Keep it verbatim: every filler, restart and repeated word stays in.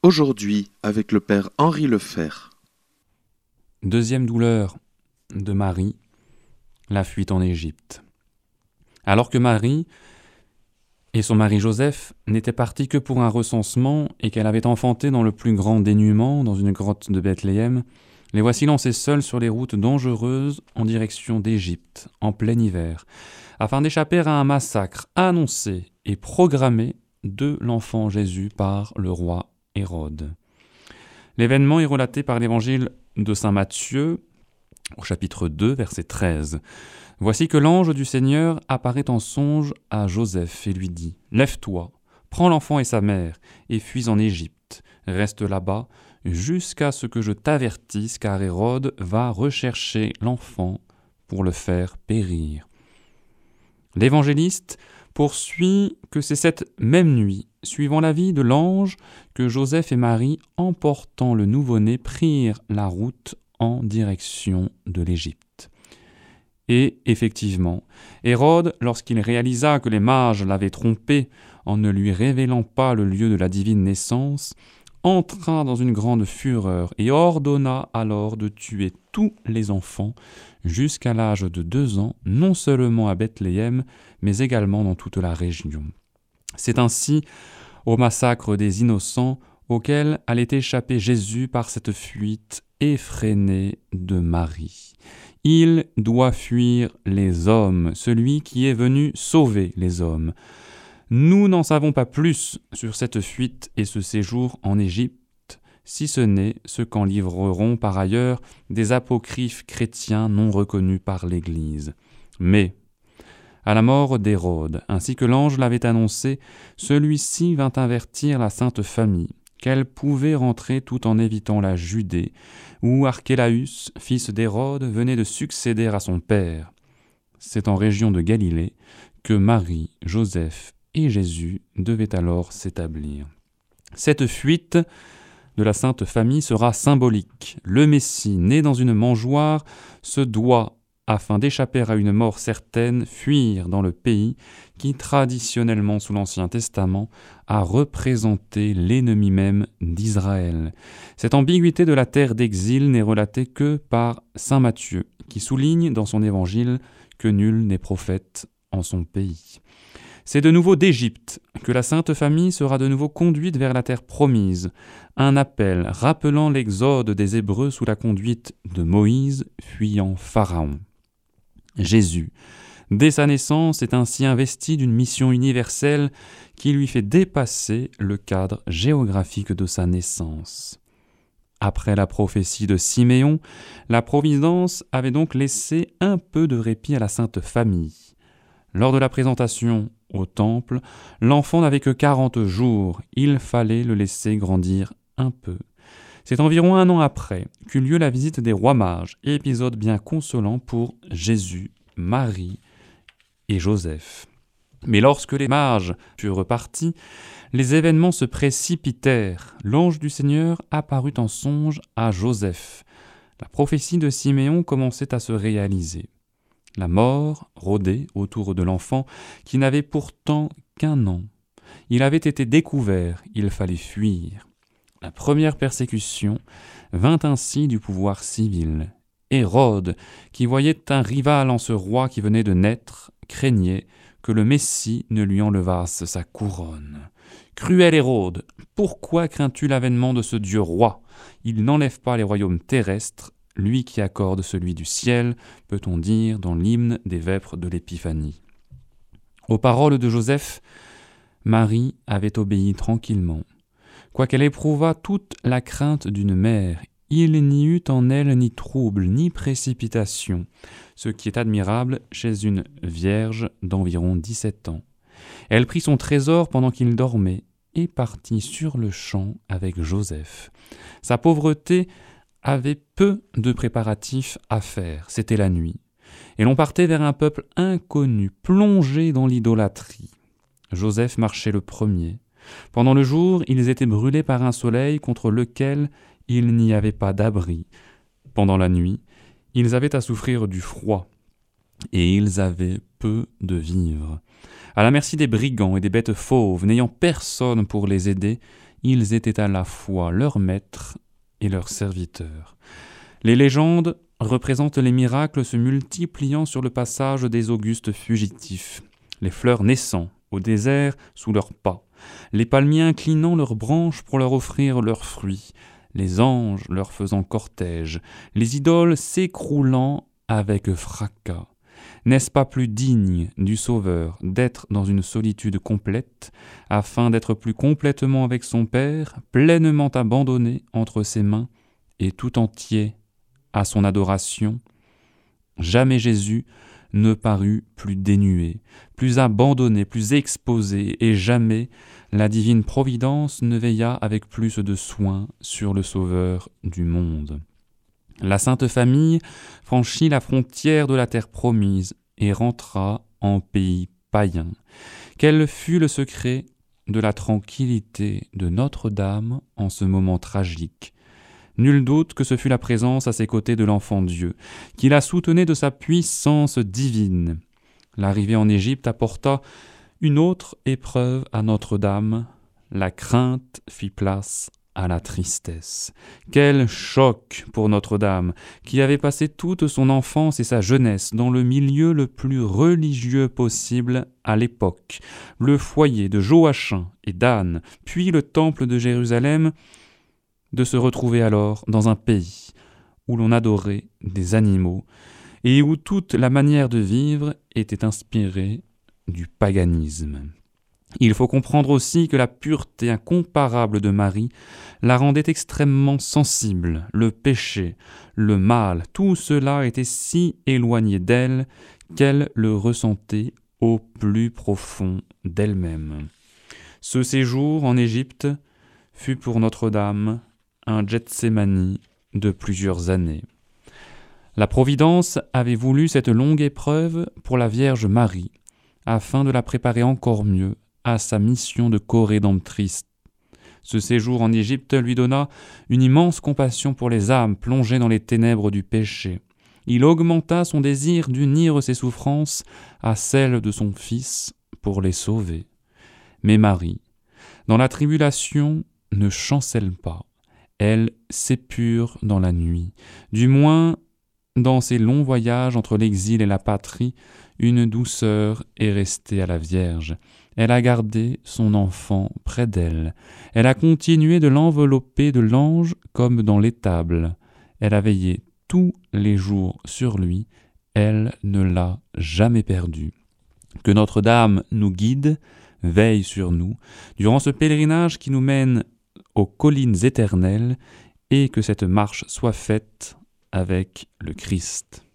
Aujourd'hui, avec le père Henri Lefer. Deuxième douleur de Marie, la fuite en Égypte. Alors que Marie et son mari Joseph n'étaient partis que pour un recensement et qu'elle avait enfanté dans le plus grand dénuement, dans une grotte de Bethléem, les voici lancés seuls sur les routes dangereuses en direction d'Égypte, en plein hiver, afin d'échapper à un massacre annoncé et programmé de l'enfant Jésus par le roi Hérode. L'événement est relaté par l'évangile de saint Matthieu, au chapitre deux, verset treize. « Voici que l'ange du Seigneur apparaît en songe à Joseph et lui dit « Lève-toi, prends l'enfant et sa mère, et fuis en Égypte. Reste là-bas jusqu'à ce que je t'avertisse, car Hérode va rechercher l'enfant pour le faire périr. » L'évangéliste poursuit que c'est cette même nuit, suivant l'avis de l'ange, que Joseph et Marie, emportant le nouveau-né, prirent la route en direction de l'Égypte. Et effectivement, Hérode, lorsqu'il réalisa que les mages l'avaient trompé en ne lui révélant pas le lieu de la divine naissance, entra dans une grande fureur et ordonna alors de tuer tous les enfants jusqu'à l'âge de deux ans, non seulement à Bethléem, mais également dans toute la région. C'est ainsi au massacre des innocents auquel allait échapper Jésus par cette fuite effrénée de Marie. Il doit fuir les hommes, celui qui est venu sauver les hommes. Nous n'en savons pas plus sur cette fuite et ce séjour en Égypte, si ce n'est ce qu'en livreront par ailleurs des apocryphes chrétiens non reconnus par l'Église. Mais, à la mort d'Hérode, ainsi que l'ange l'avait annoncé, celui-ci vint avertir la Sainte Famille qu'elle pouvait rentrer tout en évitant la Judée, où Archélaüs, fils d'Hérode, venait de succéder à son père. C'est en région de Galilée que Marie, Joseph et Jésus devaient alors s'établir. Cette fuite de la Sainte Famille sera symbolique. Le Messie, né dans une mangeoire, se doit, afin d'échapper à une mort certaine, fuir dans le pays qui, traditionnellement sous l'Ancien Testament, a représenté l'ennemi même d'Israël. Cette ambiguïté de la terre d'exil n'est relatée que par saint Matthieu, qui souligne dans son évangile que nul n'est prophète en son pays. C'est de nouveau d'Égypte que la Sainte Famille sera de nouveau conduite vers la terre promise, un appel rappelant l'exode des Hébreux sous la conduite de Moïse fuyant Pharaon. Jésus, dès sa naissance, est ainsi investi d'une mission universelle qui lui fait dépasser le cadre géographique de sa naissance. Après la prophétie de Siméon, la Providence avait donc laissé un peu de répit à la Sainte Famille. Lors de la présentation au temple, l'enfant n'avait que quarante jours, il fallait le laisser grandir un peu. C'est environ un an après qu'eut lieu la visite des rois mages, épisode bien consolant pour Jésus, Marie et Joseph. Mais lorsque les mages furent repartis, les événements se précipitèrent. L'ange du Seigneur apparut en songe à Joseph. La prophétie de Siméon commençait à se réaliser. La mort rôdait autour de l'enfant qui n'avait pourtant qu'un an. Il avait été découvert, il fallait fuir. La première persécution vint ainsi du pouvoir civil. Hérode, qui voyait un rival en ce roi qui venait de naître, craignait que le Messie ne lui enlevasse sa couronne. « Cruel Hérode, pourquoi crains-tu l'avènement de ce Dieu roi ? Il n'enlève pas les royaumes terrestres, lui qui accorde celui du ciel, peut-on dire dans l'hymne des vêpres de l'Épiphanie. » Aux paroles de Joseph, Marie avait obéi tranquillement. Quoiqu'elle éprouvât toute la crainte d'une mère, il n'y eut en elle ni trouble, ni précipitation, ce qui est admirable chez une vierge d'environ dix-sept ans. Elle prit son trésor pendant qu'il dormait et partit sur le champ avec Joseph. Sa pauvreté avait peu de préparatifs à faire, c'était la nuit, et l'on partait vers un peuple inconnu, plongé dans l'idolâtrie. Joseph marchait le premier. Pendant le jour, ils étaient brûlés par un soleil contre lequel il n'y avait pas d'abri. Pendant la nuit, ils avaient à souffrir du froid, et ils avaient peu de vivres. À la merci des brigands et des bêtes fauves, n'ayant personne pour les aider, ils étaient à la fois leur maître et leur serviteur. Les légendes représentent les miracles se multipliant sur le passage des augustes fugitifs, les fleurs naissant au désert sous leurs pas, les palmiers inclinant leurs branches pour leur offrir leurs fruits, les anges leur faisant cortège, les idoles s'écroulant avec fracas. N'est-ce pas plus digne du Sauveur d'être dans une solitude complète, afin d'être plus complètement avec son Père, pleinement abandonné entre ses mains et tout entier à son adoration? Jamais Jésus ne parut plus dénué, plus abandonné, plus exposé, et jamais la divine providence ne veilla avec plus de soin sur le Sauveur du monde. La Sainte Famille franchit la frontière de la terre promise et rentra en pays païen. Quel fut le secret de la tranquillité de Notre-Dame en ce moment tragique? Nul doute que ce fut la présence à ses côtés de l'Enfant Dieu, qui la soutenait de sa puissance divine. L'arrivée en Égypte apporta une autre épreuve à Notre-Dame. La crainte fit place à la tristesse. Quel choc pour Notre-Dame, qui avait passé toute son enfance et sa jeunesse dans le milieu le plus religieux possible à l'époque, le foyer de Joachim et d'Anne, puis le temple de Jérusalem, de se retrouver alors dans un pays où l'on adorait des animaux et où toute la manière de vivre était inspirée du paganisme. Il faut comprendre aussi que la pureté incomparable de Marie la rendait extrêmement sensible. Le péché, le mal, tout cela était si éloigné d'elle qu'elle le ressentait au plus profond d'elle-même. Ce séjour en Égypte fut pour Notre-Dame un Gethsémani de plusieurs années. La Providence avait voulu cette longue épreuve pour la Vierge Marie, afin de la préparer encore mieux à sa mission de co-rédemptrice. Ce séjour en Égypte lui donna une immense compassion pour les âmes plongées dans les ténèbres du péché. Il augmenta son désir d'unir ses souffrances à celles de son Fils pour les sauver. Mais Marie, dans la tribulation, ne chancelle pas. Elle s'épure dans la nuit. Du moins, dans ses longs voyages entre l'exil et la patrie, une douceur est restée à la Vierge. Elle a gardé son enfant près d'elle. Elle a continué de l'envelopper de l'ange comme dans l'étable. Elle a veillé tous les jours sur lui. Elle ne l'a jamais perdu. Que Notre-Dame nous guide, veille sur nous, durant ce pèlerinage qui nous mène aux collines éternelles, et que cette marche soit faite avec le Christ.